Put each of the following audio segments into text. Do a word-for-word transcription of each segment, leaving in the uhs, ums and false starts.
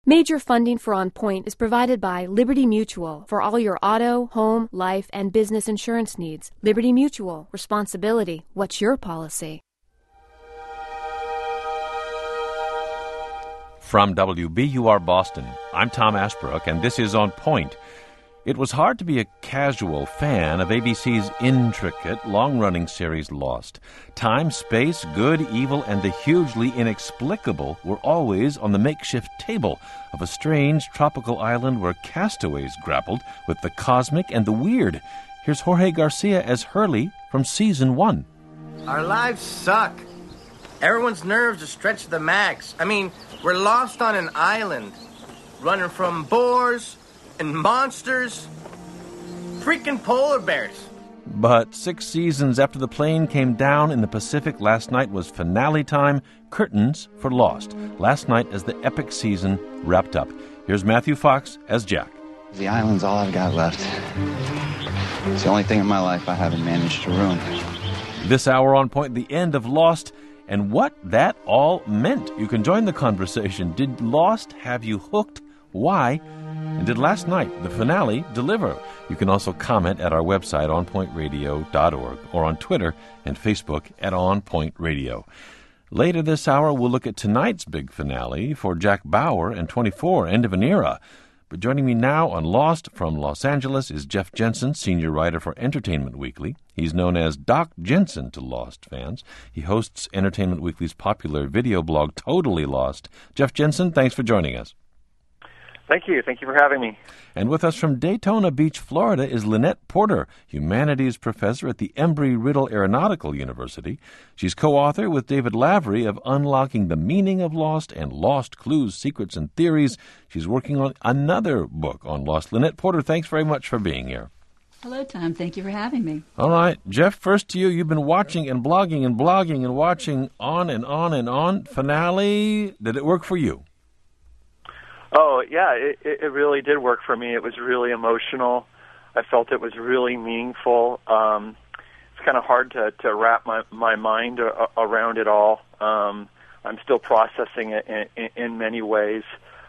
Major funding for On Point is provided by Liberty Mutual for all your auto, home, life, and business insurance needs. Liberty Mutual. Responsibility. What's your policy? From W B U R Boston, I'm Tom Ashbrook, and this is On Point. It was hard to be a casual fan of A B C's intricate, long-running series Lost. Time, space, good, evil, and the hugely inexplicable were always on the makeshift table of a strange tropical island where castaways grappled with the cosmic and the weird. Here's Jorge Garcia as Hurley from Season one. Our lives suck. Everyone's nerves are stretched to the max. I mean, we're lost on an island, running from boars and monsters, freaking polar bears. But six seasons after the plane came down in the Pacific, last night was finale time, curtains for Lost. Last night as the epic season wrapped up. Here's Matthew Fox as Jack. The island's all I've got left. It's the only thing in my life I haven't managed to ruin. This hour On Point, the end of Lost, and what that all meant. You can join the conversation. Did Lost have you hooked? Why? And did last night, the finale, deliver? You can also comment at our website, on point radio dot org, or on Twitter and Facebook at On Point Radio. Later this hour, we'll look at tonight's big finale for Jack Bauer and twenty-four, End of an Era. But joining me now on Lost from Los Angeles is Jeff Jensen, senior writer for Entertainment Weekly. He's known as Doc Jensen to Lost fans. He hosts Entertainment Weekly's popular video blog, Totally Lost. Jeff Jensen, thanks for joining us. Thank you. Thank you for having me. And with us from Daytona Beach, Florida, is Lynette Porter, humanities professor at the Embry-Riddle Aeronautical University. She's co-author with David Lavery of Unlocking the Meaning of Lost and Lost Clues, Secrets, and Theories. She's working on another book on Lost. Lynette Porter, thanks very much for being here. Hello, Tom. Thank you for having me. All right. Jeff, first to you. You've been watching and blogging and blogging and watching on and on and on. Finale, did it work for you? Oh, yeah, it, it really did work for me. It was really emotional. I felt it was really meaningful. Um, it's kind of hard to, to wrap my, my mind a, around it all. Um, I'm still processing it in, in, in many ways.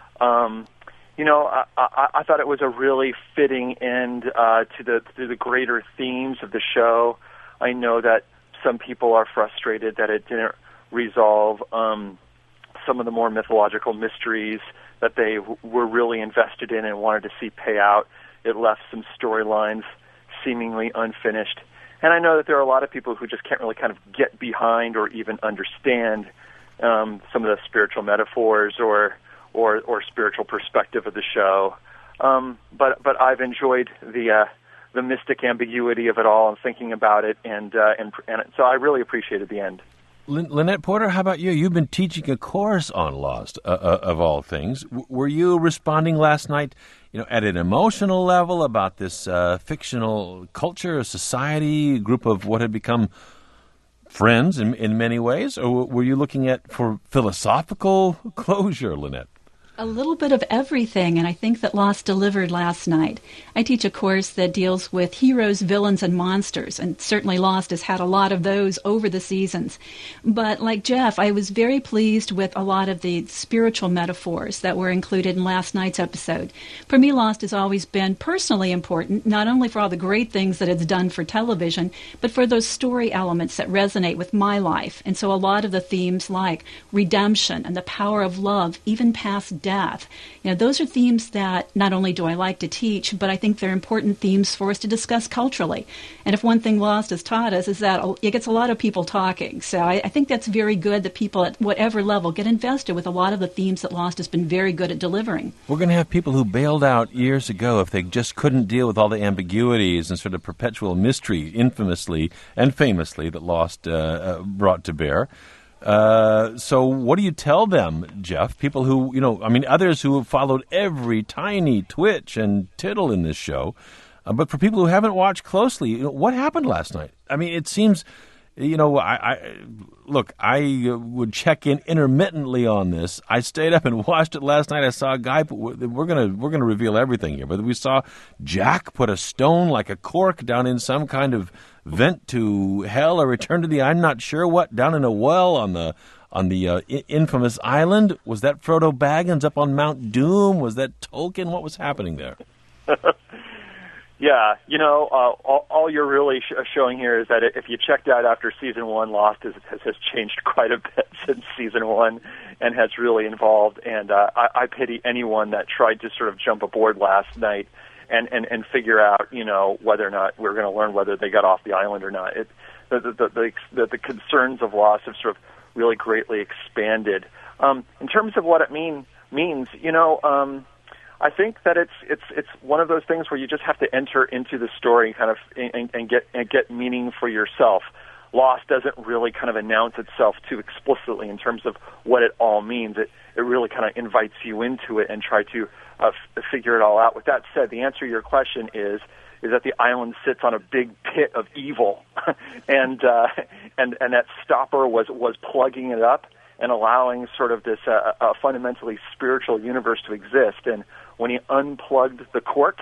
Um, you know, I, I, I thought it was a really fitting end uh, to the to the greater themes of the show. I know that some people are frustrated that it didn't resolve um, some of the more mythological mysteries that they w- were really invested in and wanted to see pay out. It left some storylines seemingly unfinished. And I know that there are a lot of people who just can't really kind of get behind or even understand um, some of the spiritual metaphors or, or or spiritual perspective of the show. Um, but but I've enjoyed the uh, the mystic ambiguity of it all and thinking about it, and uh, and and so I really appreciated the end. Lynette Porter, how about you? You've been teaching a course on Lost, uh, uh, of all things. W- were you responding last night, you know, at an emotional level about this uh, fictional culture, society, group of what had become friends in, in many ways? Or were you looking at for philosophical closure, Lynette? A little bit of everything, and I think that Lost delivered last night. I teach a course that deals with heroes, villains, and monsters, and certainly Lost has had a lot of those over the seasons. But like Jeff, I was very pleased with a lot of the spiritual metaphors that were included in last night's episode. For me, Lost has always been personally important, not only for all the great things that it's done for television, but for those story elements that resonate with my life. And so a lot of the themes like redemption and the power of love, even past death, Death. You know, those are themes that not only do I like to teach, but I think they're important themes for us to discuss culturally. And if one thing Lost has taught us is that it gets a lot of people talking. So I, I think that's very good that people at whatever level get invested with a lot of the themes that Lost has been very good at delivering. We're going to have people who bailed out years ago if they just couldn't deal with all the ambiguities and sort of perpetual mystery, infamously and famously, that Lost uh, uh, brought to bear. Uh, so what do you tell them, Jeff? People who, you know, I mean, others who have followed every tiny twitch and tittle in this show. Uh, but for people who haven't watched closely, you know, what happened last night? I mean, it seems, you know, I, I look, I would check in intermittently on this. I stayed up and watched it last night. I saw a guy, we're going to, we're going to reveal everything here, but we saw Jack put a stone like a cork down in some kind of vent to hell or return to the, I'm not sure what, down in a well on the on the uh, I- infamous island. Was that Frodo Baggins up on Mount Doom? Was that Tolkien? What was happening there? Yeah, you know, uh, all, all you're really sh- showing here is that if you checked out after season one, Lost has, has, has changed quite a bit since season one and has really evolved. And uh, I, I pity anyone that tried to sort of jump aboard last night and, and, and figure out, you know, whether or not we're going to learn whether they got off the island or not. It, the, the, the, the, the concerns of Lost have sort of really greatly expanded. Um, in terms of what it mean means, you know, um, I think that it's it's it's one of those things where you just have to enter into the story kind of and, and get and get meaning for yourself. Lost doesn't really kind of announce itself too explicitly in terms of what it all means. It it really kind of invites you into it and try to uh, f- figure it all out. With that said, the answer to your question is is that the island sits on a big pit of evil, and uh, and and that Stopper was was plugging it up and allowing sort of this uh, a fundamentally spiritual universe to exist. And when he unplugged the cork,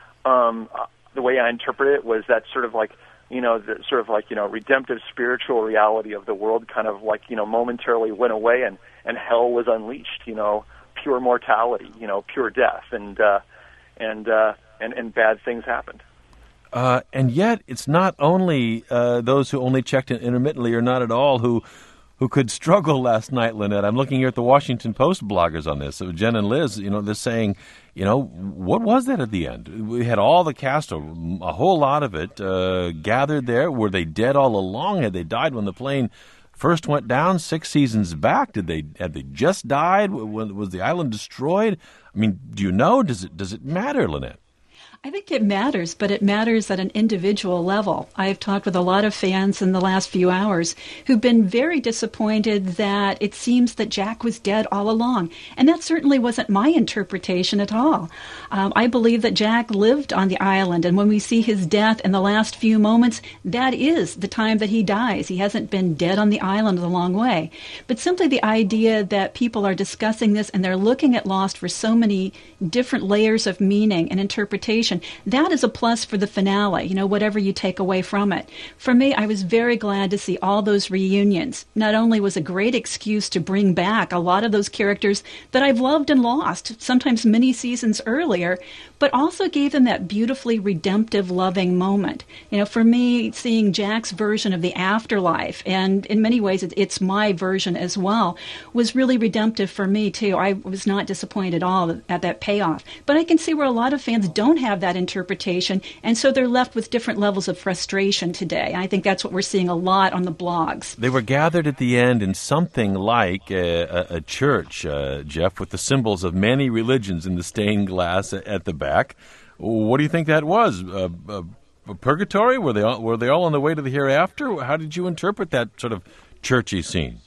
um, the way I interpret it was that sort of like, you know, the sort of like, you know, redemptive spiritual reality of the world kind of like, you know, momentarily went away, and, and hell was unleashed, you know, pure mortality, you know, pure death, and uh, and, uh, and and bad things happened. Uh, and yet, it's not only uh, those who only checked in intermittently or not at all who who could struggle last night, Lynette. I'm looking here at the Washington Post bloggers on this. So Jen and Liz, you know, they're saying, you know, what was that at the end? We had all the cast, a, a whole lot of it, uh, gathered there. Were they dead all along? Had they died when the plane first went down six seasons back? Did they had they just died? Was the island destroyed? I mean, do you know? Does it does it matter, Lynette? I think it matters, but it matters at an individual level. I've talked with a lot of fans in the last few hours who've been very disappointed that it seems that Jack was dead all along. And that certainly wasn't my interpretation at all. Um, I believe that Jack lived on the island, and when we see his death in the last few moments, that is the time that he dies. He hasn't been dead on the island a long way. But simply the idea that people are discussing this and they're looking at Lost for so many different layers of meaning and interpretation, that is a plus for the finale, you know, whatever you take away from it. For me, I was very glad to see all those reunions. Not only was a great excuse to bring back a lot of those characters that I've loved and lost, sometimes many seasons earlier, but also gave them that beautifully redemptive, loving moment. You know, for me, seeing Jack's version of the afterlife, and in many ways it's my version as well, was really redemptive for me, too. I was not disappointed at all at that payoff. But I can see where a lot of fans don't have that interpretation, and so they're left with different levels of frustration today. I think that's what we're seeing a lot on the blogs. They were gathered at the end in something like a, a, a church, uh, Jeff, with the symbols of many religions in the stained glass at the back. What do you think that was? Uh, uh, purgatory? Were they all, were they all on the way to the hereafter? How did you interpret that sort of churchy scene?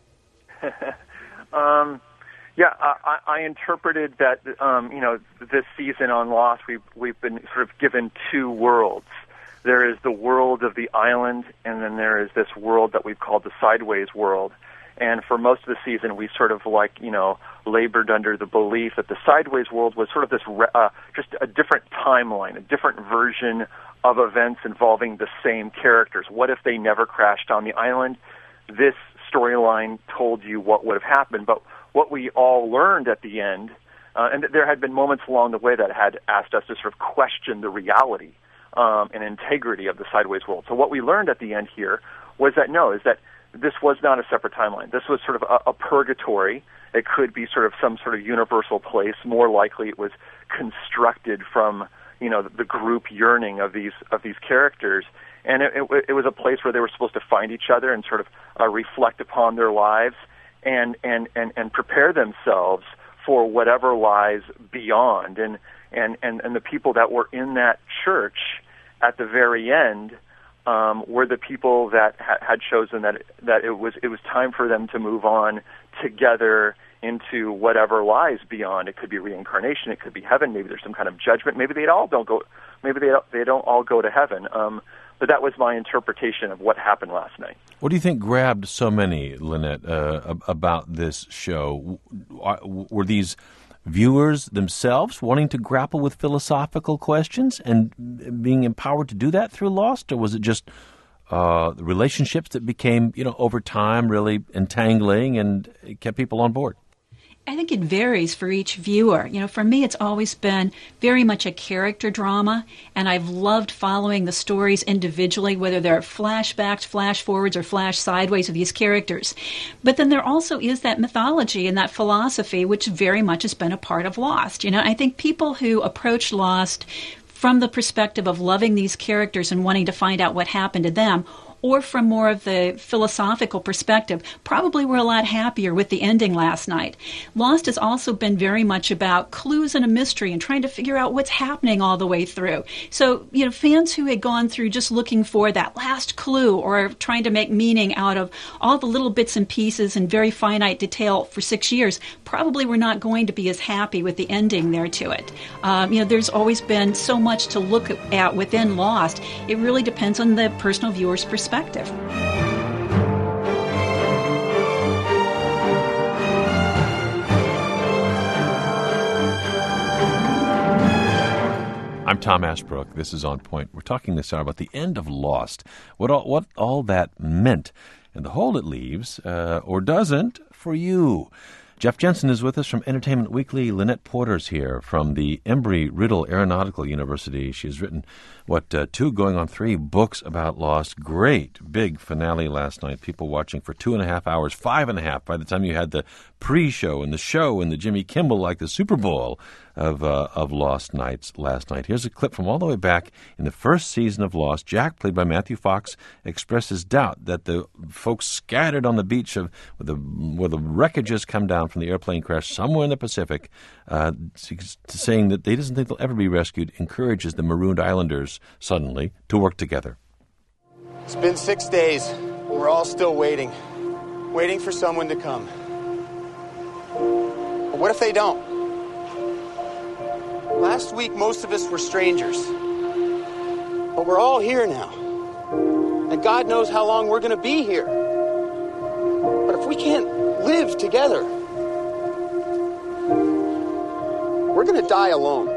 um. Yeah, I, I interpreted that, um, you know, this season on Lost, we've, we've been sort of given two worlds. There is the world of the island, and then there is this world that we've called the Sideways world. And for most of the season, we sort of like, you know, labored under the belief that the Sideways world was sort of this, uh, just a different timeline, a different version of events involving the same characters. What if they never crashed on the island? This storyline told you what would have happened, but what we all learned at the end, uh, and there had been moments along the way that had asked us to sort of question the reality um, and integrity of the Sideways world. So what we learned at the end here was that no, is that this was not a separate timeline. This was sort of a, a purgatory. It could be sort of some sort of universal place. More likely, it was constructed from, you know, the, the group yearning of these of these characters. And it, it, it was a place where they were supposed to find each other and sort of uh, reflect upon their lives and, and, and, and prepare themselves for whatever lies beyond. And, and, and, and the people that were in that church at the very end um, were the people that ha- had chosen that that it was it was time for them to move on together into whatever lies beyond. It could be reincarnation, it could be heaven, maybe there's some kind of judgment, maybe they all don't go, maybe they don't, they don't all go to heaven. Um, but that was my interpretation of what happened last night. What do you think grabbed so many, Lynette, uh, about this show? Were these viewers themselves wanting to grapple with philosophical questions and being empowered to do that through Lost, or was it just uh, relationships that became, you know, over time really entangling and it kept people on board? I think it varies for each viewer. You know, for me, it's always been very much a character drama, and I've loved following the stories individually, whether they're flashbacks, flash forwards, or flash sideways of these characters. But then there also is that mythology and that philosophy, which very much has been a part of Lost. You know, I think people who approach Lost from the perspective of loving these characters and wanting to find out what happened to them, or from more of the philosophical perspective, probably were a lot happier with the ending last night. Lost has also been very much about clues and a mystery and trying to figure out what's happening all the way through. So, you know, fans who had gone through just looking for that last clue or trying to make meaning out of all the little bits and pieces and very finite detail for six years probably were not going to be as happy with the ending there to it. Um, you know, there's always been so much to look at within Lost. It really depends on the personal viewer's perspective. Perspective. I'm Tom Ashbrook. This is On Point. We're talking this hour about the end of Lost, what all, what all that meant, and the hole it leaves, uh, or doesn't, for you. Jeff Jensen is with us from Entertainment Weekly. Lynette Porter's here from the Embry-Riddle Aeronautical University. She's written, what, uh, two going on three books about Lost. Great big finale last night. People watching for two and a half hours, five and a half by the time you had the pre-show and the show and the Jimmy Kimmel, like the Super Bowl of uh, of Lost nights last night. Here's a clip from all the way back in the first season of Lost. Jack, played by Matthew Fox, expresses doubt that the folks scattered on the beach of where the, where the wreckages come down from the airplane crash somewhere in the Pacific, uh, saying that they doesn't think they'll ever be rescued, encourages the marooned islanders suddenly to work together. It's been six days. We're all still waiting. Waiting for someone to come. But what if they don't? Last week, most of us were strangers. But we're all here now. And God knows how long we're going to be here. But if we can't live together, we're going to die alone.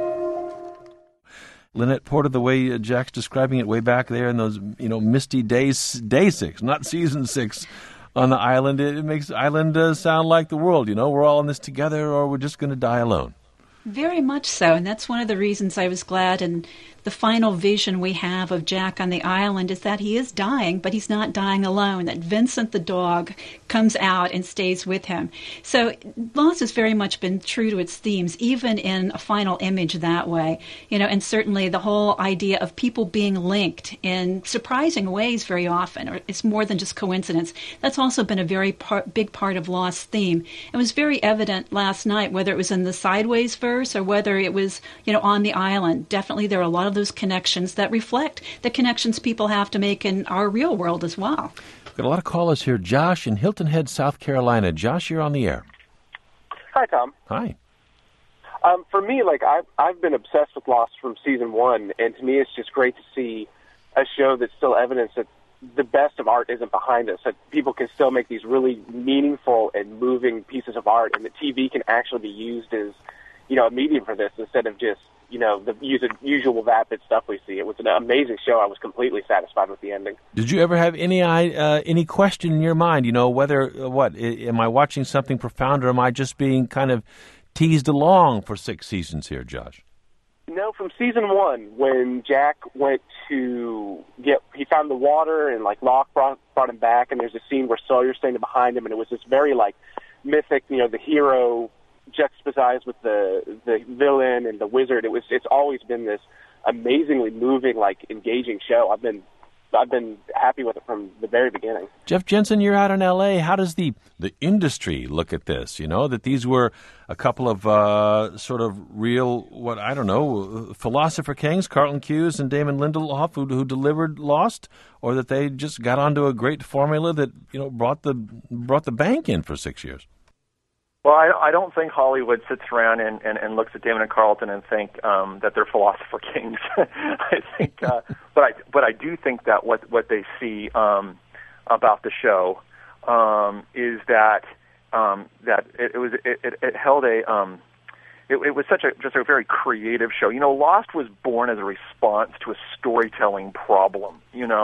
Lynette Porter, the way Jack's describing it way back there in those, you know, misty days, day six, not season six on the island, it, it makes the island uh, sound like the world, you know, we're all in this together or we're just going to die alone. Very much so, and that's one of the reasons I was glad. And the final vision we have of Jack on the island is that he is dying, but he's not dying alone, that Vincent the dog comes out and stays with him. So Lost has very much been true to its themes, even in a final image that way. You know, and certainly the whole idea of people being linked in surprising ways very often, or it's more than just coincidence. That's also been a very par- big part of Lost's theme. It was very evident last night, whether it was in the Sideways verse or whether it was, you know, on the island. Definitely there are a lot of those connections that reflect the connections people have to make in our real world as well. We've got a lot of callers here. Josh in Hilton Head, South Carolina. Josh, you're on the air. Hi, Tom. Hi. Um, for me, like I've I've been obsessed with Lost from season one, and to me, it's just great to see a show that's still evidence that the best of art isn't behind us. That people can still make these really meaningful and moving pieces of art, and that T V can actually be used as, you know, a medium for this instead of just, you know, the usual vapid stuff we see. It was an amazing show. I was completely satisfied with the ending. Did you ever have any uh, any question in your mind, you know, whether, uh, what, am I watching something profound or am I just being kind of teased along for six seasons here, Josh? No, from season one, when Jack went to get, he found the water and, like, Locke brought, brought him back, and there's a scene where Sawyer's standing behind him, and it was this very, like, mythic, you know, the hero juxtaposed with the the villain and the wizard. It was it's always been this amazingly moving, like, engaging show. I've been I've been happy with it from the very beginning. Jeff Jensen, you're out in L A. How does the the industry look at this? You know, that these were a couple of uh, sort of real, what I don't know, philosopher kings, Carlton Cuse and Damon Lindelof, who, who delivered Lost, or that they just got onto a great formula that, you know, brought the brought the bank in for six years. Well, I, I don't think Hollywood sits around and, and, and looks at Damon and Carlton and think um, that they're philosopher kings. I think, uh, but I but I do think that what what they see um, about the show um, is that um, that it, it was it, it, it held a um, it, it was such a just a very creative show. You know, Lost was born as a response to a storytelling problem. You know.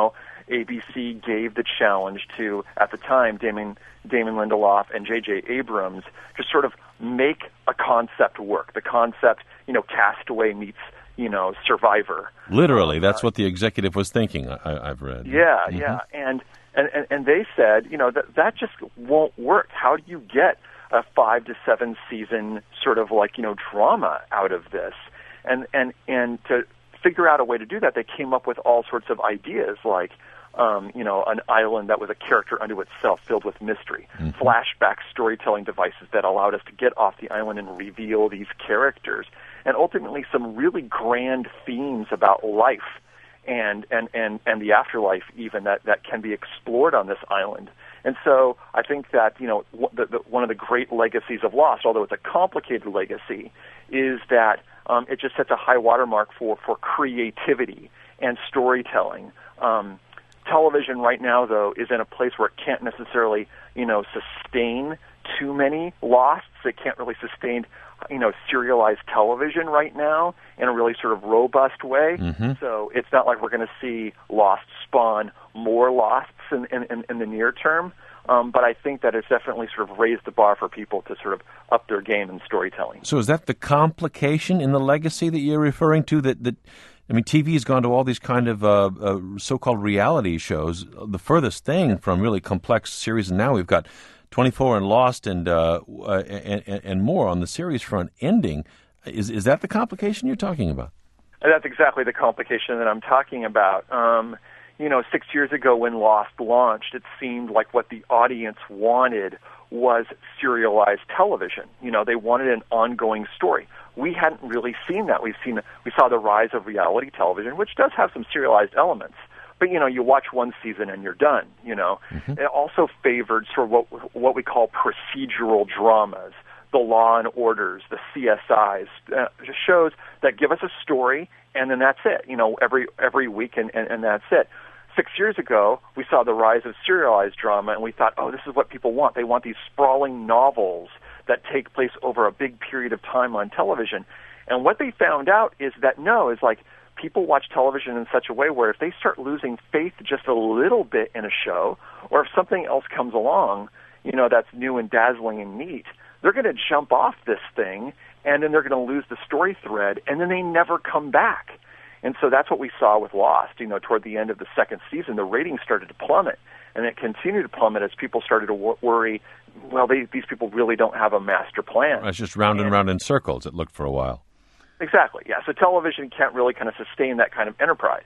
A B C gave the challenge to, at the time, Damon, Damon Lindelof and J J Abrams to sort of make a concept work. The concept, you know, Castaway meets, you know, Survivor. Literally, that's uh, what the executive was thinking, I, I've read. Yeah, mm-hmm. yeah. And, and, and they said, you know, that, that just won't work. How do you get a five to seven season sort of like, you know, drama out of this? And, and, and to figure out a way to do that, they came up with all sorts of ideas like, um, you know, an island that was a character unto itself filled with mystery, mm-hmm. flashback storytelling devices that allowed us to get off the island and reveal these characters, and ultimately some really grand themes about life and, and, and, and the afterlife even that, that can be explored on this island. And so I think that, you know, the, the, one of the great legacies of Lost, although it's a complicated legacy, is that um, it just sets a high watermark for, for creativity and storytelling. Um, television right now, though, is in a place where it can't necessarily, you know, sustain too many Losts. It can't really sustain, you know, serialized television right now in a really sort of robust way. Mm-hmm. So it's not like we're going to see Lost spawn more Losts in, in, in the near term. Um, but I think that it's definitely sort of raised the bar for people to sort of up their game in storytelling. So is that the complication in the legacy that you're referring to? That, that I mean, T V has gone to all these kind of uh, uh, so-called reality shows. The furthest thing from really complex series, and now we've got twenty-four and Lost and, uh, uh, and, and more on the series front ending. Is, is that the complication you're talking about? That's exactly the complication that I'm talking about. Um, you know, six years ago when Lost launched, it seemed like what the audience wanted was serialized television. You know, they wanted an ongoing story. We hadn't really seen that. We've seen, we saw the rise of reality television, which does have some serialized elements. But, you know, you watch one season and you're done, you know. Mm-hmm. It also favored sort of what, what we call procedural dramas, the Law and Orders, the C S Is, uh, shows that give us a story and then that's it, you know, every every week and, and, and that's it. Six years ago, we saw the rise of serialized drama, and we thought, oh, this is what people want. They want these sprawling novels that take place over a big period of time on television. And what they found out is that, no, is like people watch television in such a way where if they start losing faith just a little bit in a show, or if something else comes along, you know, that's new and dazzling and neat, they're going to jump off this thing, and then they're going to lose the story thread, and then they never come back. And so that's what we saw with Lost. You know, toward the end of the second season, the ratings started to plummet, and it continued to plummet as people started to wor- worry, well, they, these people really don't have a master plan. It's just round and, and round in circles, it looked for a while. Exactly, yeah. So television can't really kind of sustain that kind of enterprise.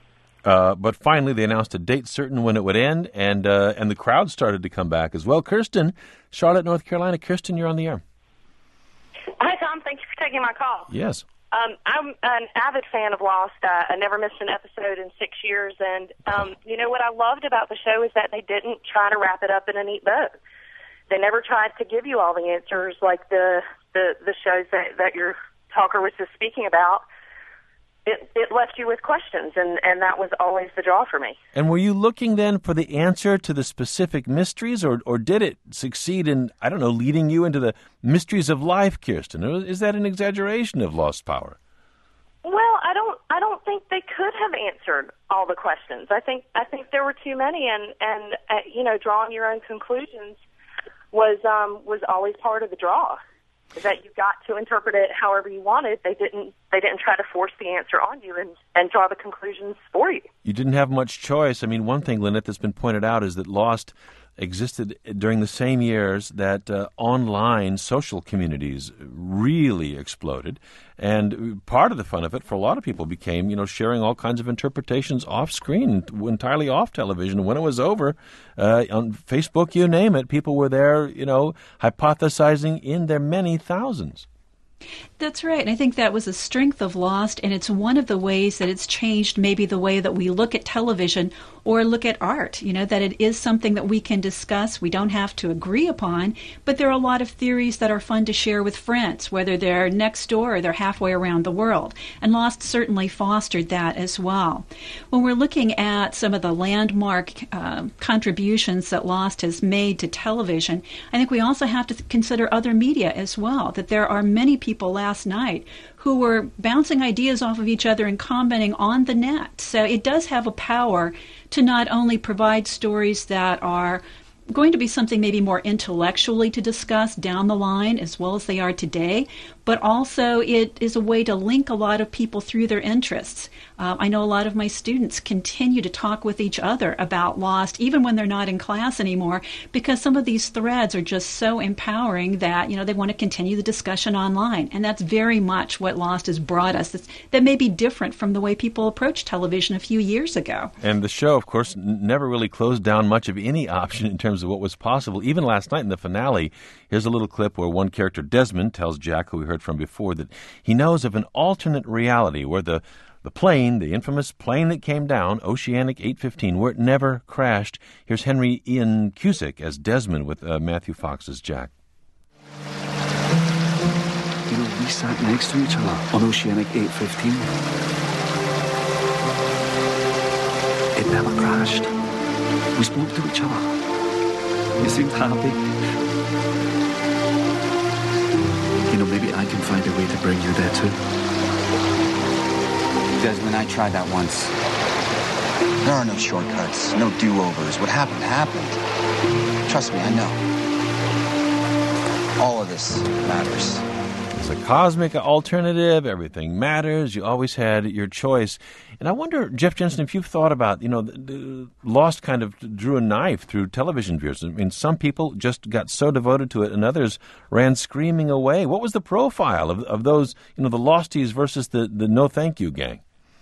Uh, but finally, they announced a date certain when it would end, and uh, and the crowd started to come back as well. Kirsten, Charlotte, North Carolina. Kirsten, you're on the air. Hi, Tom. Thank you for taking my call. Yes. Um, I'm an avid fan of Lost. Uh, I never missed an episode in six years. And, um, you know, what I loved about the show is that they didn't try to wrap it up in a neat bow. They never tried to give you all the answers like the, the, the shows that, that your talker was just speaking about. It, it left you with questions, and, and that was always the draw for me. And were you looking then for the answer to the specific mysteries, or, or did it succeed in, I don't know, leading you into the mysteries of life, Kirsten? Or is that an exaggeration of Lost Power? Well, I don't I don't think they could have answered all the questions. I think I think there were too many, and, and uh, you know, drawing your own conclusions was um, was always part of the draw. That you got to interpret it however you wanted. They didn't they didn't try to force the answer on you and, and draw the conclusions for you. You didn't have much choice. I mean, one thing, Lynette, that's been pointed out is that Lost existed during the same years that uh, online social communities really exploded. And part of the fun of it for a lot of people became, you know, sharing all kinds of interpretations off screen, entirely off television. When it was over, uh, on Facebook, you name it, people were there, you know, hypothesizing in their many thousands. That's right. And I think that was a strength of Lost, and it's one of the ways that it's changed maybe the way that we look at television or look at art, you know, that it is something that we can discuss. We don't have to agree upon, but there are a lot of theories that are fun to share with friends, whether they're next door or they're halfway around the world. And Lost certainly fostered that as well. When we're looking at some of the landmark uh, contributions that Lost has made to television, I think we also have to consider other media as well, that there are many people out last night who were bouncing ideas off of each other and commenting on the net. So it does have a power to not only provide stories that are going to be something maybe more intellectually to discuss down the line as well as they are today, but also it is a way to link a lot of people through their interests. Uh, I know a lot of my students continue to talk with each other about Lost, even when they're not in class anymore, because some of these threads are just so empowering that, you know, they want to continue the discussion online. And that's very much what Lost has brought us. It's, that may be different from the way people approached television a few years ago. And the show, of course, n- never really closed down much of any option in terms of what was possible. Even last night in the finale, here's a little clip where one character, Desmond, tells Jack, who we heard from before, that he knows of an alternate reality where the the plane, the infamous plane that came down, Oceanic eight fifteen, where it never crashed. Here's Henry Ian Cusick as Desmond with uh, Matthew Fox as Jack. You know, we sat next to each other on Oceanic eight fifteen. It never crashed. We spoke to each other. You seemed happy. You know, maybe I can find a way to bring you there too. Desmond, I tried that once. There are no shortcuts, no do-overs. What happened, happened. Trust me, I know. All of this matters. It's a cosmic alternative. Everything matters. You always had your choice. And I wonder, Jeff Jensen, if you've thought about, you know, the, the Lost kind of drew a knife through television viewers. I mean, some people just got so devoted to it and others ran screaming away. What was the profile of, of those, you know, the Losties versus the, the no thank you gang?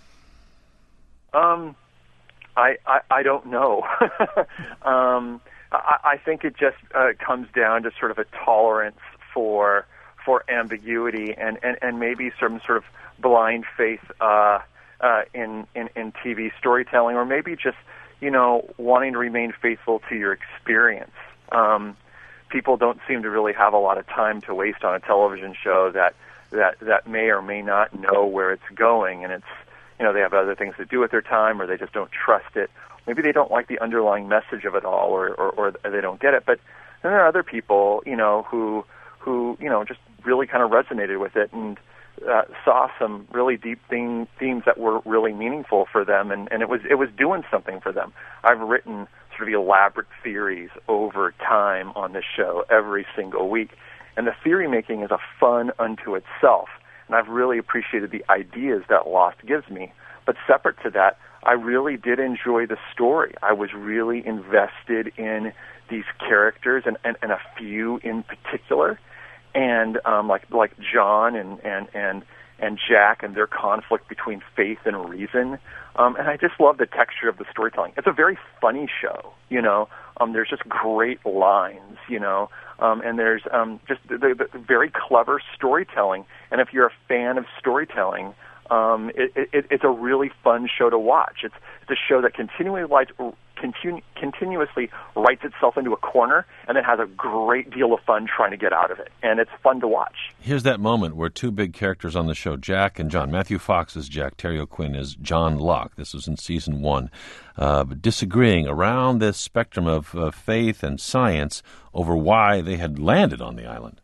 Um, I, I, I don't know. um, I, I think it just uh, comes down to sort of a tolerance for for ambiguity and, and, and maybe some sort of blind faith uh, uh, in, in, in T V storytelling, or maybe just, you know, wanting to remain faithful to your experience. Um, people don't seem to really have a lot of time to waste on a television show that, that, that may or may not know where it's going, and it's, you know, they have other things to do with their time, or they just don't trust it. Maybe they don't like the underlying message of it all, or, or, or they don't get it. But then there are other people, you know, who, who, you know, just really kind of resonated with it and uh, saw some really deep theme, themes that were really meaningful for them, and, and it was it was doing something for them. I've written sort of elaborate theories over time on this show every single week, and the theory making is a fun unto itself. And I've really appreciated the ideas that Lost gives me. But separate to that, I really did enjoy the story. I was really invested in these characters, and, and, and a few in particular, and um, like like John and, and, and, and Jack and their conflict between faith and reason. Um, and I just love the texture of the storytelling. It's a very funny show, you know. Um, there's just great lines, you know. Um, and there's um, just the, the, the very clever storytelling. And if you're a fan of storytelling, um, it, it, it's a really fun show to watch. It's, it's a show that continually lights, continu- continuously writes itself into a corner and then has a great deal of fun trying to get out of it. And it's fun to watch. Here's that moment where two big characters on the show, Jack and John. Matthew Fox is Jack. Terry O'Quinn is John Locke. This was in season one. Uh, disagreeing around this spectrum of uh, faith and science over why they had landed on the island.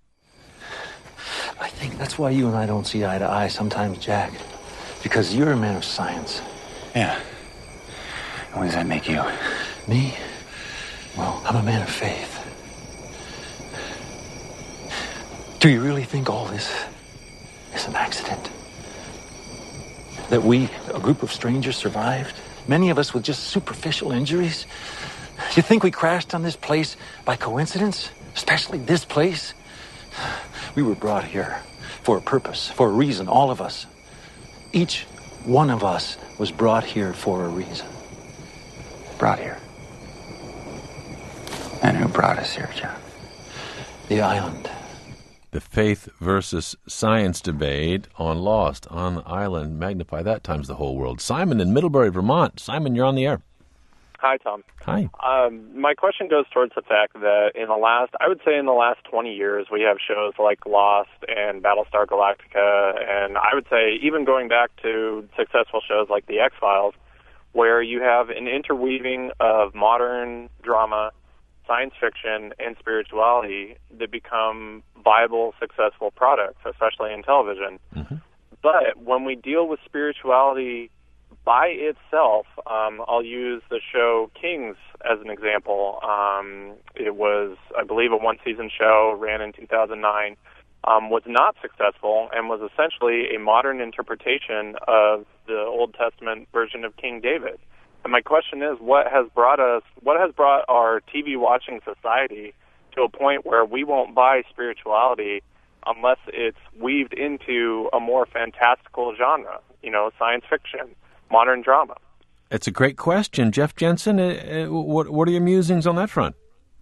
I think that's why you and I don't see eye to eye sometimes, Jack. Because you're a man of science. Yeah. And what does that make you? Me? Well, I'm a man of faith. Do you really think all this is an accident? That we, a group of strangers, survived? Many of us with just superficial injuries? You think we crashed on this place by coincidence? Especially this place? We were brought here for a purpose, for a reason, all of us. Each one of us was brought here for a reason. Brought here. And who brought us here, John? The island. The faith versus science debate on Lost on the island. Magnify that times the whole world. Simon in Middlebury, Vermont. Simon, you're on the air. Hi, Tom. Hi. Um, my question goes towards the fact that in the last, I would say in the last twenty years, we have shows like Lost and Battlestar Galactica, and I would say even going back to successful shows like The X-Files, where you have an interweaving of modern drama, science fiction and spirituality that become viable, successful products, especially in television. Mm-hmm. But when we deal with spirituality by itself, um, I'll use the show Kings as an example. Um, it was, I believe, a one-season show, ran in two thousand nine, um, was not successful, and was essentially a modern interpretation of the Old Testament version of King David. And my question is, what has brought us, what has brought our T V watching society to a point where we won't buy spirituality unless it's weaved into a more fantastical genre, you know, science fiction, modern drama? It's a great question. Jeff Jensen, uh, what, what are your musings on that front?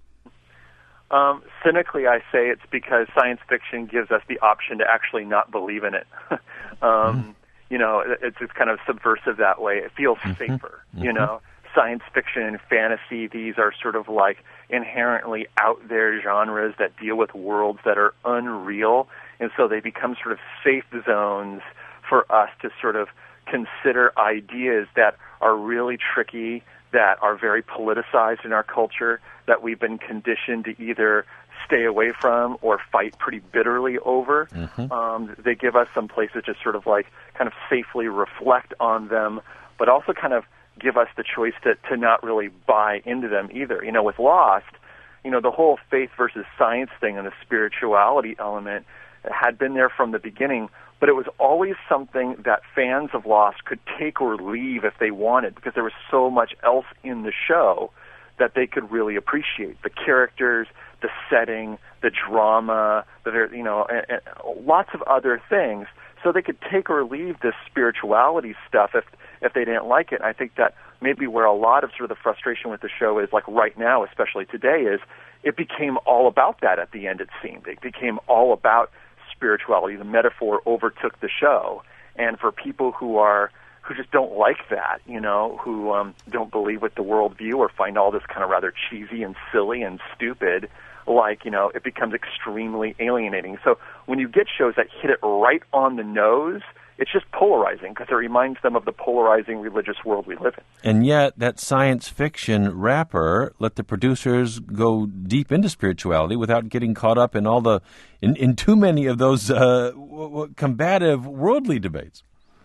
Um, cynically, I say it's because science fiction gives us the option to actually not believe in it. um, mm-hmm. You know, it's, it's kind of subversive that way. It feels mm-hmm. safer, mm-hmm. you know. Science fiction and fantasy, these are sort of like inherently out there genres that deal with worlds that are unreal, and so they become sort of safe zones for us to sort of consider ideas that are really tricky, that are very politicized in our culture, that we've been conditioned to either stay away from or fight pretty bitterly over. Mm-hmm. Um, they give us some places to sort of like kind of safely reflect on them, but also kind of give us the choice to, to not really buy into them either. You know, with Lost, you know, the whole faith versus science thing and the spirituality element had been there from the beginning, but it was always something that fans of Lost could take or leave if they wanted, because there was so much else in the show that they could really appreciate. The characters, the setting, the drama, the, you know, and, and lots of other things. So they could take or leave this spirituality stuff if if they didn't like it. I think that maybe where a lot of sort of the frustration with the show is, like right now, especially today, is it became all about that at the end, it seemed. It became all about spirituality. The metaphor overtook the show. And for people who are who just don't like that, you know, who um, don't believe with the worldview or find all this kind of rather cheesy and silly and stupid, like, you know, it becomes extremely alienating. So when you get shows that hit it right on the nose, it's just polarizing because it reminds them of the polarizing religious world we live in. And yet that science fiction wrapper let the producers go deep into spirituality without getting caught up in all the in, in too many of those uh, w- w- combative worldly debates.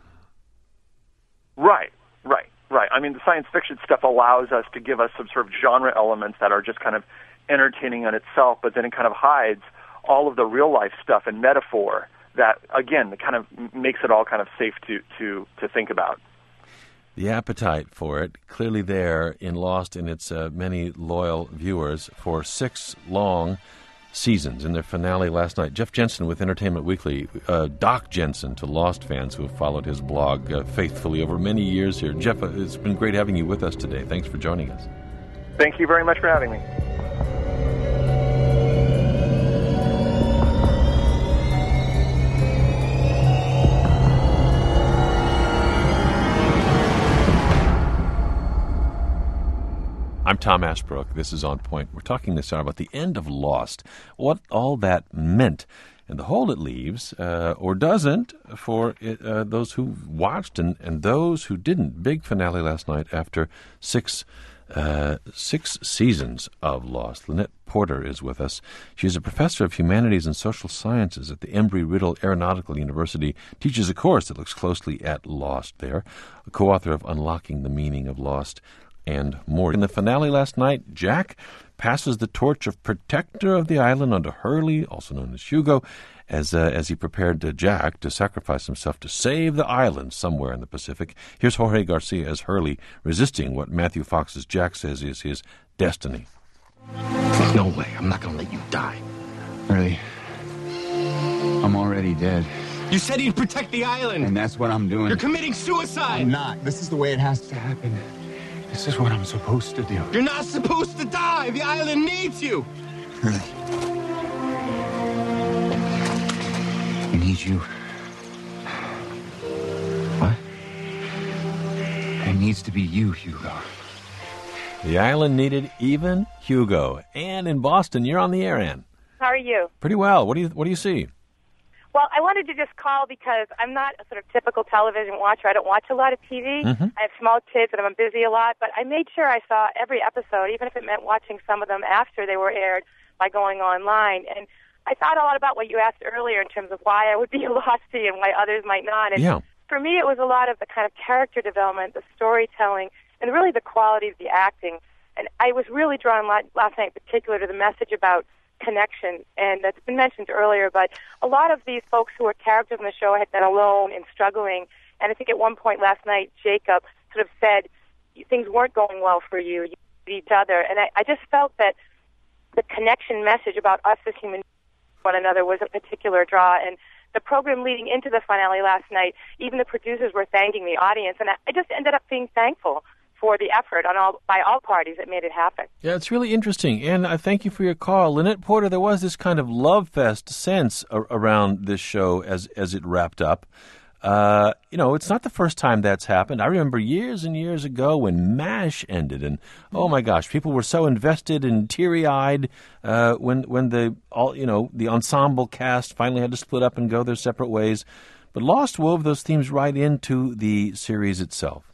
Right, right, right. I mean, the science fiction stuff allows us to give us some sort of genre elements that are just kind of entertaining on itself, but then it kind of hides all of the real life stuff and metaphor that, again, kind of makes it all kind of safe to, to, to think about. The appetite for it, clearly there in Lost and its uh, many loyal viewers for six long seasons. In their finale last night, Jeff Jensen with Entertainment Weekly, uh, Doc Jensen to Lost fans who have followed his blog uh, faithfully over many years here. Jeff, uh, it's been great having you with us today. Thanks for joining us. Thank you very much for having me. I'm Tom Ashbrook. This is On Point. We're talking this hour about the end of Lost, what all that meant, and the hole it leaves, uh, or doesn't, for it, uh, those who watched and, and those who didn't. Big finale last night after six uh, six seasons of Lost. Lynette Porter is with us. She's a professor of humanities and social sciences at the Embry-Riddle Aeronautical University, teaches a course that looks closely at Lost there, a co-author of Unlocking the Meaning of Lost, and more. In the finale last night, Jack passes the torch of protector of the island onto Hurley, also known as Hugo, as uh, as he prepared uh, Jack to sacrifice himself to save the island somewhere in the Pacific. Here's Jorge Garcia as Hurley, resisting what Matthew Fox's Jack says is his destiny. No way. I'm not going to let you die. Hurley, I'm already dead. You said you'd protect the island. And that's what I'm doing. You're committing suicide. I'm not. This is the way it has to happen. This is what I'm supposed to do. You're not supposed to die. The island needs you. Hurley. It needs you. What? It needs to be you, Hugo. The island needed even Hugo. Ann in Boston, you're on the air, Ann. How are you? Pretty well. What do you What do you see? Well, I wanted to just call because I'm not a sort of typical television watcher. I don't watch a lot of T V. Mm-hmm. I have small kids and I'm busy a lot, but I made sure I saw every episode, even if it meant watching some of them after they were aired by going online. And I thought a lot about what you asked earlier in terms of why I would be a Lostie and why others might not. And yeah. for me, it was a lot of the kind of character development, the storytelling, and really the quality of the acting. And I was really drawn last night in particular to the message about connection, and that's been mentioned earlier, but a lot of these folks who were characters in the show had been alone and struggling, and I think at one point last night, Jacob sort of said, things weren't going well for you, you need each other, and I, I just felt that the connection message about us as human beings with one another was a particular draw, and the program leading into the finale last night, even the producers were thanking the audience, and I, I just ended up being thankful for the effort on all by all parties that made it happen. Yeah, it's really interesting, and I thank you for your call. Lynette Porter, there was this kind of love fest sense a- around this show as as it wrapped up. Uh, you know, it's not the first time that's happened. I remember years and years ago when MASH ended, and oh my gosh, people were so invested and teary-eyed uh, when when the all you know the ensemble cast finally had to split up and go their separate ways. But Lost wove those themes right into the series itself.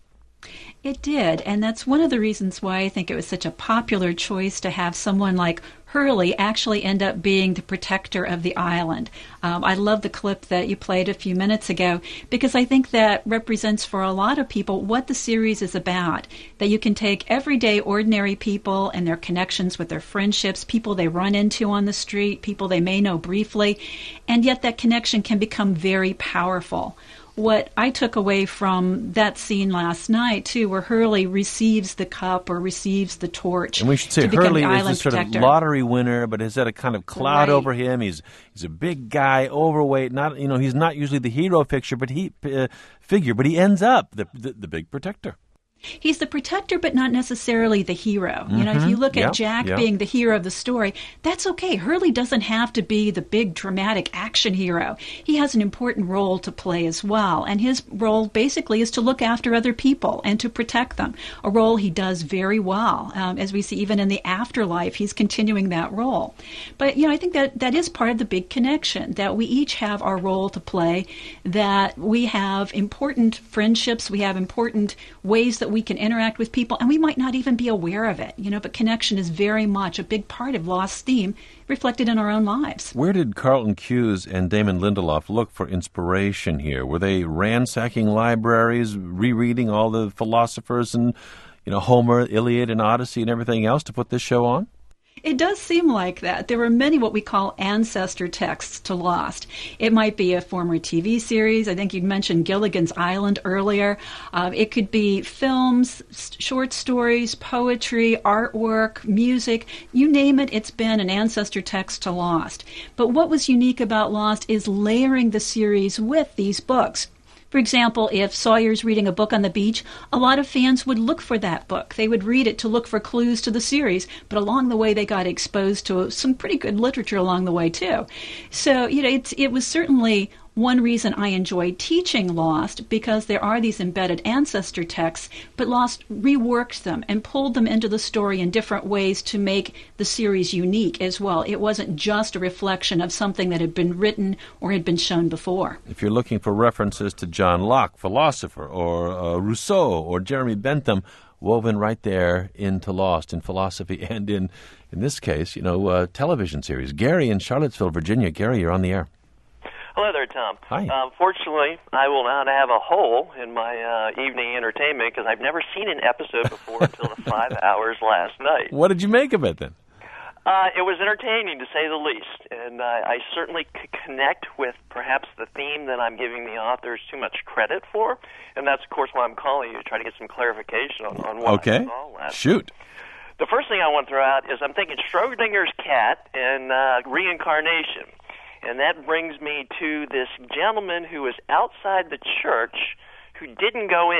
It did, and that's one of the reasons why I think it was such a popular choice to have someone like Hurley actually end up being the protector of the island. Um, I love the clip that you played a few minutes ago because I think that represents for a lot of people what the series is about, that you can take everyday ordinary people and their connections with their friendships, people they run into on the street, people they may know briefly, and yet that connection can become very powerful. What I took away from that scene last night, too, where Hurley receives the cup or receives the torch. And we should say to become Hurley the is island this sort protector. of lottery winner, but has had a kind of cloud Right. over him. He's he's a big guy, overweight. Not you know he's not usually the hero figure, but he uh, figure, but he ends up the, the the big protector. He's the protector, but not necessarily the hero. Mm-hmm. You know, if you look at Yep, Jack yep. being the hero of the story, that's okay. Hurley doesn't have to be the big dramatic action hero. He has an important role to play as well, and his role basically is to look after other people and to protect them, a role he does very well. Um, as we see even in the afterlife, he's continuing that role. But, you know, I think that that is part of the big connection, that we each have our role to play, that we have important friendships, we have important ways that we can interact with people, and we might not even be aware of it, you know, but connection is very much a big part of Lost's theme reflected in our own lives. Where did Carlton Cuse and Damon Lindelof look for inspiration here? Were they ransacking libraries, rereading all the philosophers and, you know, Homer, Iliad, and Odyssey and everything else to put this show on? It does seem like that. There were many what we call ancestor texts to Lost. It might be a former T V series. I think you'd mentioned Gilligan's Island earlier. Uh, it could be films, s- short stories, poetry, artwork, music. You name it, it's been an ancestor text to Lost. But what was unique about Lost is layering the series with these books. For example, if Sawyer's reading a book on the beach, a lot of fans would look for that book. They would read it to look for clues to the series, but along the way they got exposed to some pretty good literature along the way too. So, you know, it's, it was certainly one reason I enjoyed teaching Lost, because there are these embedded ancestor texts, but Lost reworked them and pulled them into the story in different ways to make the series unique as well. It wasn't just a reflection of something that had been written or had been shown before. If you're looking for references to John Locke, philosopher, or uh, Rousseau, or Jeremy Bentham, woven right there into Lost in philosophy and in, in this case, you know, uh, television series. Gary in Charlottesville, Virginia. Gary, you're on the air. Hello there, Tom. Hi. Unfortunately, I will not have a hole in my uh, evening entertainment because I've never seen an episode before until the five hours last night. What did you make of it then? Uh, it was entertaining, to say the least, and uh, I certainly could connect with perhaps the theme that I'm giving the authors too much credit for, and that's, of course, why I'm calling you to try to get some clarification on, on what Okay. I saw last Shoot. The first thing I want to throw out is I'm thinking Schrodinger's cat and uh, reincarnation. And that brings me to this gentleman who was outside the church who didn't go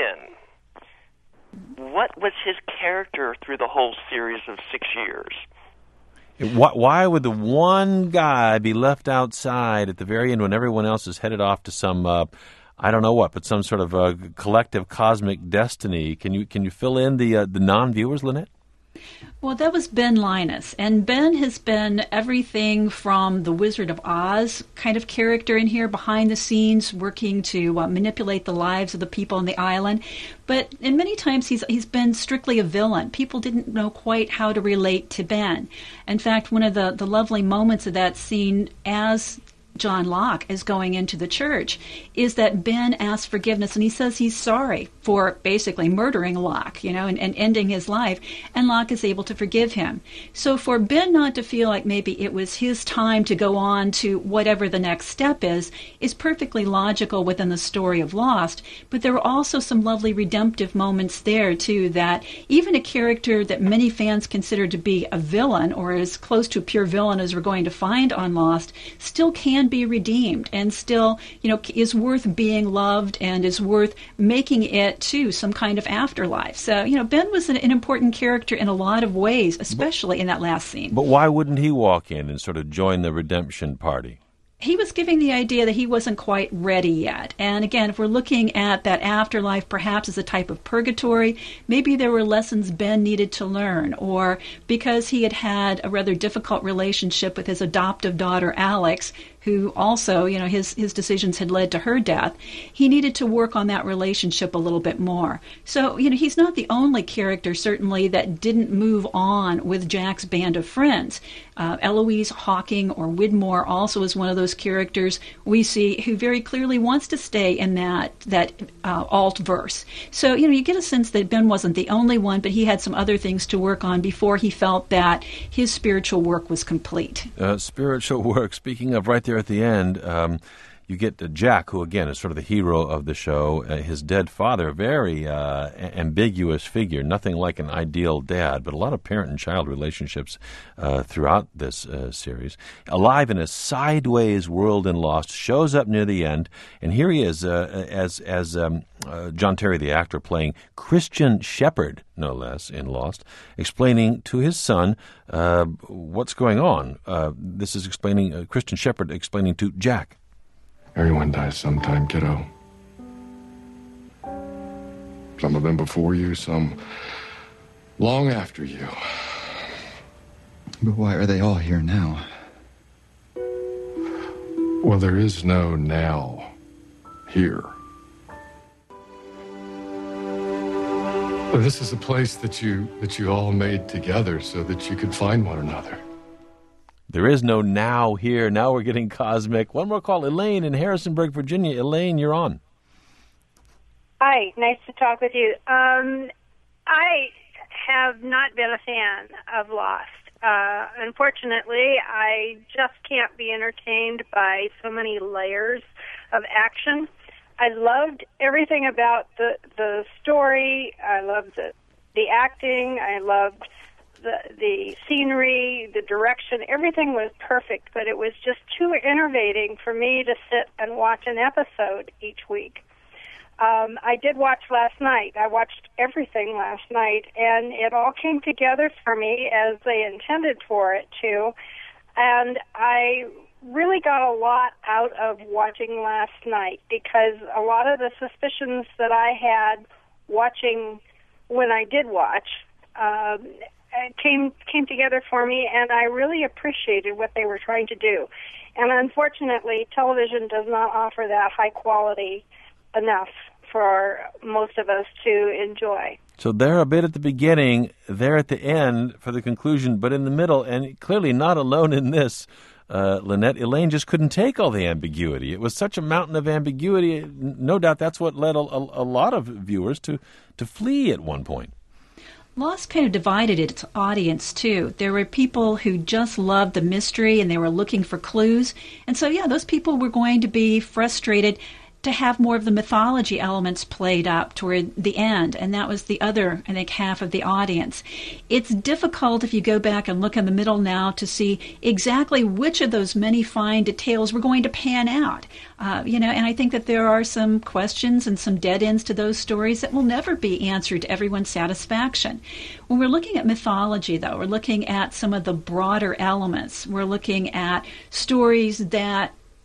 in. What was his character through the whole series of six years? Why, why would the one guy be left outside at the very end when everyone else is headed off to some, uh, I don't know what, but some sort of uh, collective cosmic destiny? Can you can you fill in the uh, the non-viewers, Lynette? Well, that was Ben Linus, and Ben has been everything from the Wizard of Oz kind of character in here, behind the scenes, working to uh, manipulate the lives of the people on the island. But and many times he's he's been strictly a villain. People didn't know quite how to relate to Ben. In fact, one of the, the lovely moments of that scene, as John Locke is going into the church, is that Ben asks forgiveness, and he says he's sorry for basically murdering Locke, you know, and, and ending his life, and Locke is able to forgive him. So for Ben not to feel like maybe it was his time to go on to whatever the next step is, is perfectly logical within the story of Lost, but there were also some lovely redemptive moments there, too, that even a character that many fans consider to be a villain, or as close to a pure villain as we're going to find on Lost, still can be redeemed and still, you know, is worth being loved and is worth making it to some kind of afterlife. So, you know, Ben was an, an important character in a lot of ways, especially in that last scene. But why wouldn't he walk in and sort of join the redemption party? He was giving the idea that he wasn't quite ready yet. And again, if we're looking at that afterlife perhaps as a type of purgatory, maybe there were lessons Ben needed to learn, or because he had had a rather difficult relationship with his adoptive daughter, Alex, who also, you know, his, his decisions had led to her death, he needed to work on that relationship a little bit more. So, you know, he's not the only character, certainly, that didn't move on with Jack's band of friends. Uh, Eloise Hawking or Widmore also is one of those characters we see who very clearly wants to stay in that, that uh, alt verse. So, you know, you get a sense that Ben wasn't the only one, but he had some other things to work on before he felt that his spiritual work was complete. Uh, spiritual work, speaking of right there at the end, um, you get uh, Jack, who again is sort of the hero of the show. Uh, his dead father, a very uh, a- ambiguous figure, nothing like an ideal dad, but a lot of parent and child relationships uh, throughout this uh, series. Alive in a sideways world in Lost, shows up near the end, and here he is uh, as as um, uh, John Terry, the actor, playing Christian Shepherd, no less, in Lost, explaining to his son uh, what's going on. Uh, this is explaining uh, Christian Shepherd explaining to Jack. Everyone dies sometime, kiddo. Some of them before you, some long after you. But why are they all here now? Well, there is no now here. This is a place that you that you all made together so that you could find one another. There is no now here. Now we're getting cosmic. One more call. Elaine in Harrisonburg, Virginia. Elaine, you're on. Hi, nice to talk with you. Um, I have not been a fan of Lost. Uh, unfortunately, I just can't be entertained by so many layers of action. I loved everything about the the story. I loved the the acting. I loved the the scenery, the direction. Everything was perfect, but it was just too enervating for me to sit and watch an episode each week. Um, I did watch last night. I watched everything last night, and it all came together for me as they intended for it to. And I really got a lot out of watching last night, because a lot of the suspicions that I had watching when I did watch um, came came together for me, and I really appreciated what they were trying to do. And unfortunately, television does not offer that high quality enough for most of us to enjoy. So they're a bit at the beginning, they're at the end for the conclusion, but in the middle, and clearly not alone in this, uh, Lynette, Elaine just couldn't take all the ambiguity. It was such a mountain of ambiguity. No doubt that's what led a, a, a lot of viewers to, to flee at one point. Lost kind of divided its audience, too. There were people who just loved the mystery and they were looking for clues. And so, yeah, those people were going to be frustrated to have more of the mythology elements played up toward the end, and that was the other, I think, half of the audience. It's difficult if you go back and look in the middle now to see exactly which of those many fine details were going to pan out. Uh, you know, and I think that there are some questions and some dead ends to those stories that will never be answered to everyone's satisfaction. When we're looking at mythology, though, we're looking at some of the broader elements. We're looking at stories that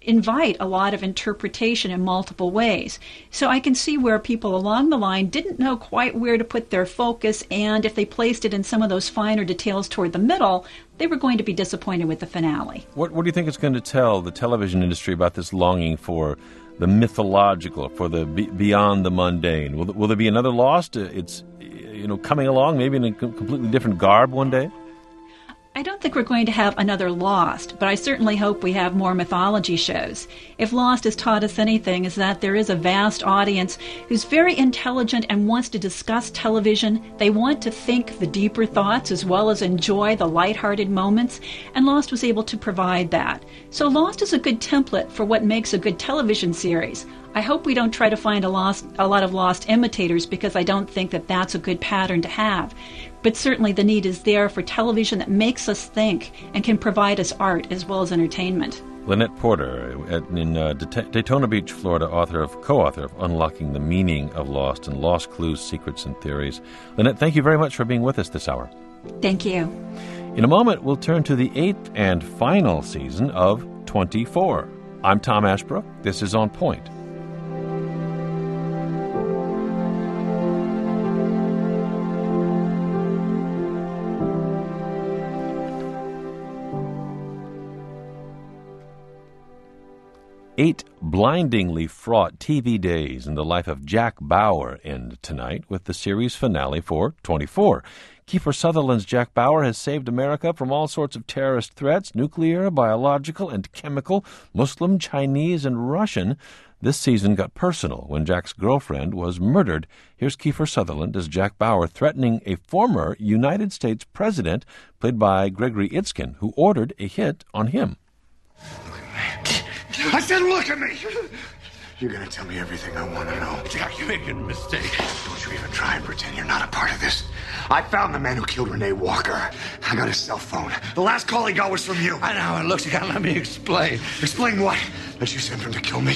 invite a lot of interpretation in multiple ways. So I can see where people along the line didn't know quite where to put their focus, and if they placed it in some of those finer details toward the middle, they were going to be disappointed with the finale. What, what do you think it's going to tell the television industry about this longing for the mythological, for the be- beyond the mundane? Will, will there be another Lost? Uh, it's you know coming along, maybe in a completely different garb one day? I don't think we're going to have another Lost, but I certainly hope we have more mythology shows. If Lost has taught us anything, is that there is a vast audience who's very intelligent and wants to discuss television. They want to think the deeper thoughts as well as enjoy the lighthearted moments, and Lost was able to provide that. So Lost is a good template for what makes a good television series. I hope we don't try to find a, lost, a lot of Lost imitators, because I don't think that that's a good pattern to have. But certainly the need is there for television that makes us think and can provide us art as well as entertainment. Lynette Porter, at, in uh, Daytona Beach, Florida, author of, co-author of Unlocking the Meaning of Lost and Lost Clues, Secrets, and Theories. Lynette, thank you very much for being with us this hour. Thank you. In a moment, we'll turn to the eighth and final season of twenty-four. I'm Tom Ashbrook. This is On Point. Eight blindingly fraught T V days in the life of Jack Bauer end tonight with the series finale for twenty-four. Kiefer Sutherland's Jack Bauer has saved America from all sorts of terrorist threats, nuclear, biological, and chemical, Muslim, Chinese, and Russian. This season got personal when Jack's girlfriend was murdered. Here's Kiefer Sutherland as Jack Bauer threatening a former United States president, played by Gregory Itzkin, who ordered a hit on him. I said, look at me! You're gonna tell me everything I want to know. Jack, you're making a mistake. Don't you even try and pretend you're not a part of this. I found the man who killed Renee Walker. I got his cell phone. The last call he got was from you. I know how it looks. You gotta let me explain. Explain what? That you sent him to kill me?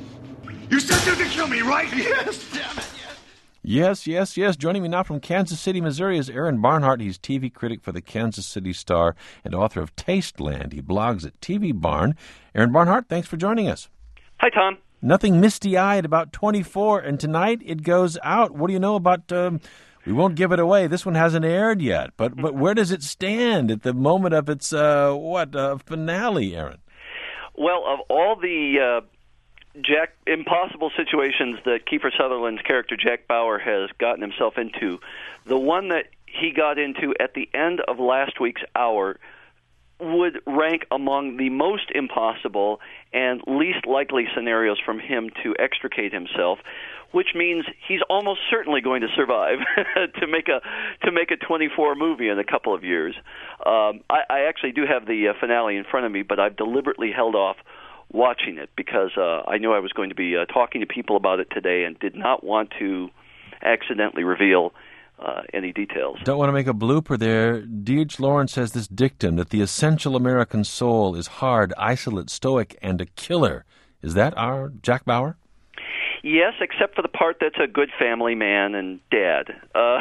You sent him to kill me, right? Yes, damn it. Yes, yes, yes. Joining me now from Kansas City, Missouri is Aaron Barnhart. He's T V critic for the Kansas City Star and author of Tasteland. He blogs at T V Barn. Aaron Barnhart, thanks for joining us. Hi, Tom. Nothing misty-eyed about twenty-four, and tonight it goes out. What do you know about... Um, we won't give it away. This one hasn't aired yet, but but where does it stand at the moment of its, uh, what, uh, finale, Aaron? Well, of all the... Uh Jack, impossible situations that Kiefer Sutherland's character Jack Bauer has gotten himself into, the one that he got into at the end of last week's hour would rank among the most impossible and least likely scenarios from him to extricate himself, which means he's almost certainly going to survive to make a to make a twenty-four movie in a couple of years. Um, I, I actually do have the uh, finale in front of me, but I've deliberately held off watching it because uh, I knew I was going to be uh, talking to people about it today and did not want to accidentally reveal uh, any details. Don't want to make a blooper there. D H Lawrence has this dictum that the essential American soul is hard, isolate, stoic, and a killer. Is that our Jack Bauer? Yes, except for the part that's a good family man and dad. Uh,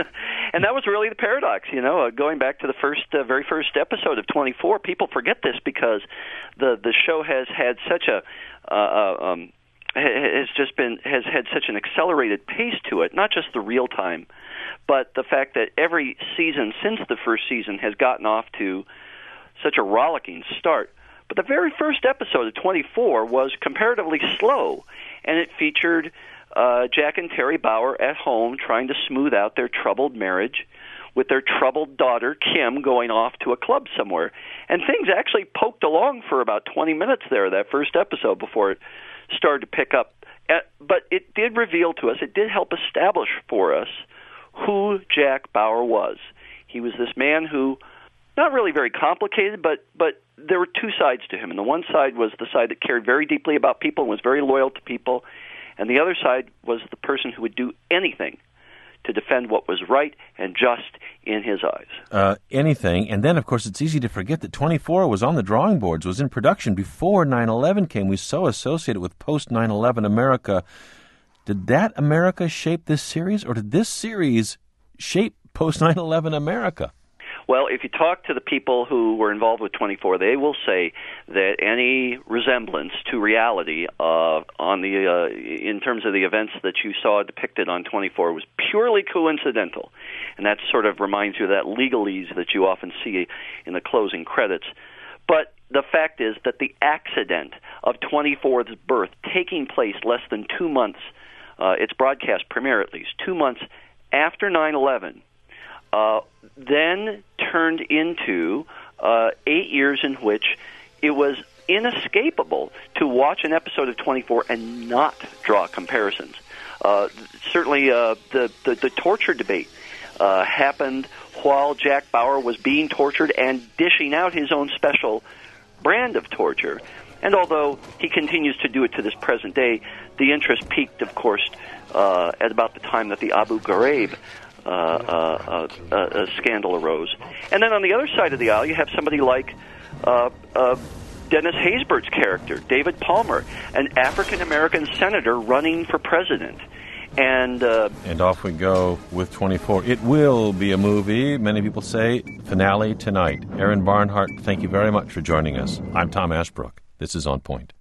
and that was really the paradox, you know, uh, going back to the first, uh, very first episode of twenty-four. People forget this because the the show has had such a, uh, um, has just been, has had such an accelerated pace to it, not just the real time, but the fact that every season since the first season has gotten off to such a rollicking start. But the very first episode of twenty-four was comparatively slow, and it featured uh, Jack and Terry Bauer at home trying to smooth out their troubled marriage with their troubled daughter, Kim, going off to a club somewhere. And things actually poked along for about twenty minutes there, that first episode, before it started to pick up. Uh, but it did reveal to us, it did help establish for us who Jack Bauer was. He was this man who, not really very complicated, but but there were two sides to him. And the one side was the side that cared very deeply about people and was very loyal to people. And the other side was the person who would do anything to defend what was right and just in his eyes. Uh, anything. And then, of course, it's easy to forget that twenty-four was on the drawing boards, was in production before nine eleven came. We so associated with post nine eleven America. Did that America shape this series, or did this series shape post nine eleven America? Well, if you talk to the people who were involved with twenty-four, they will say that any resemblance to reality uh, on the uh, in terms of the events that you saw depicted on twenty-four was purely coincidental, and that sort of reminds you of that legalese that you often see in the closing credits. But the fact is that the accident of twenty-four's birth taking place less than two months, uh, its broadcast premiere at least, two months after nine eleven, uh, then turned into uh, eight years in which it was inescapable to watch an episode of twenty-four and not draw comparisons. Uh, certainly uh, the, the, the torture debate uh, happened while Jack Bauer was being tortured and dishing out his own special brand of torture. And although he continues to do it to this present day, the interest peaked, of course, uh, at about the time that the Abu Ghraib uh, uh, uh, uh, scandal arose. And then on the other side of the aisle, you have somebody like uh, uh, Dennis Haysbert's character, David Palmer, an African-American senator running for president. And uh, and off we go with twenty-four. It will be a movie, many people say. Finale tonight. Aaron Barnhart, thank you very much for joining us. I'm Tom Ashbrook. This is On Point.